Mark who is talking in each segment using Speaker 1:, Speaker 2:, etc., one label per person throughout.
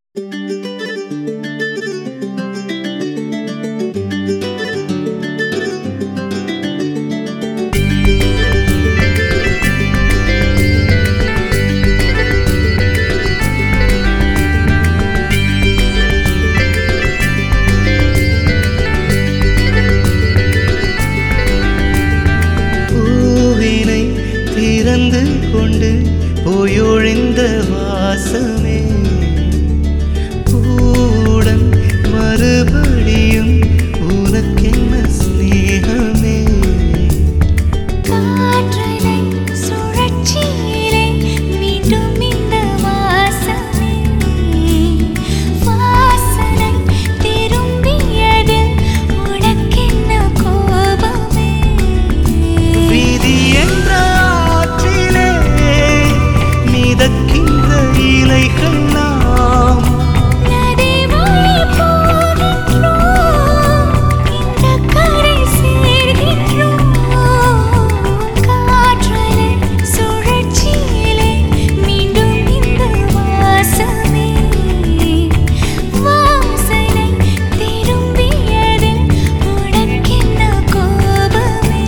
Speaker 1: திறந்து கொண்டு போயொழிந்த வாசமே பூடன் மறுபடியும் உனக்கென்ன ஸ்நேகமே
Speaker 2: காற்றலை சுழற்சியிலே மீண்டும் இந்த வாசமே வாசனை திரும்பியதில் உனக்கென்ன கோபமே
Speaker 1: வீதி என்ற மிதக்கின்ற இலைகள் நாம்
Speaker 2: நதி வழி போகின்றோம் இந்த கரை சேர்கின்றோம் காற்றலை சுழற்சியிலே மீண்டும் இந்த வாசமே வாசனை திரும்பியதில் உனக்கென்ன கோபமே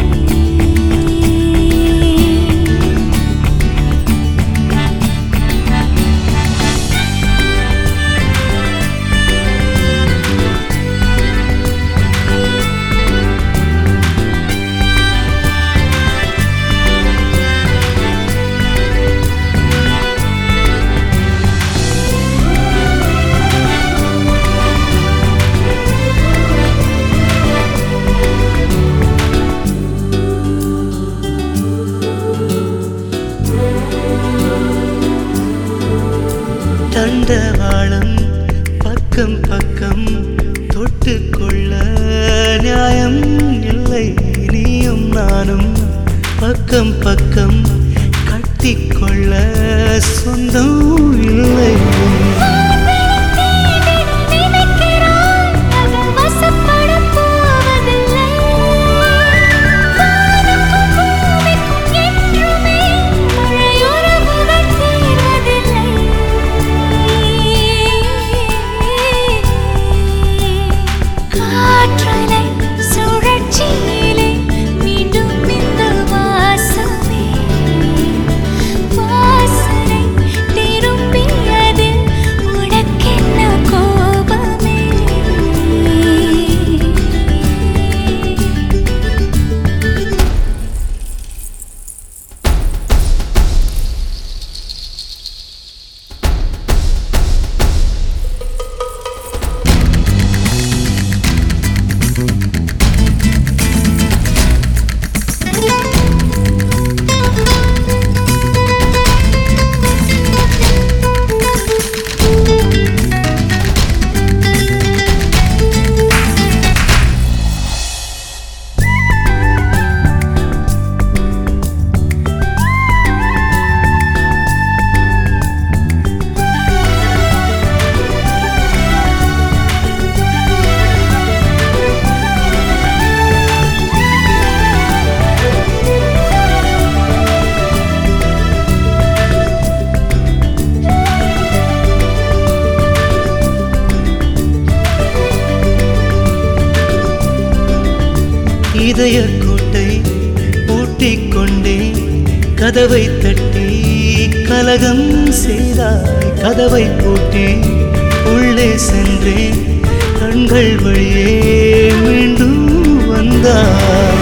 Speaker 1: தண்டவாளம் பக்கம் பக்கம் தொட்டுக்கொள்ள நியாயம் இல்லை நீயும் நானும் பக்கம் பக்கம் கட்டிக்கொள்ள சொந்தம் இல்லை இதய கோட்டை பூட்டிக்கொண்டே கதவை தட்டி கலகம் செய்தாய் கதவை பூட்டி உள்ளே சென்றேன் கண்கள் வழியே மீண்டும் வந்தாய்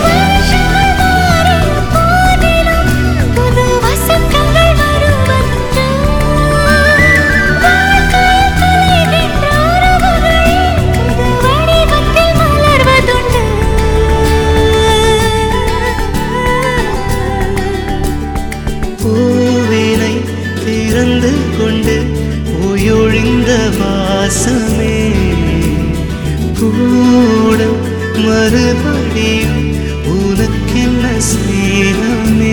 Speaker 1: பூவினை திறந்து கொண்டு போயொழிந்த வாசமே கூட மறுபடியும் உனக்கென்ன ஸ்நேகமே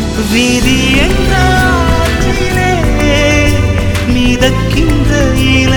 Speaker 1: வீதி என்ற மிதக்கின்ற இலை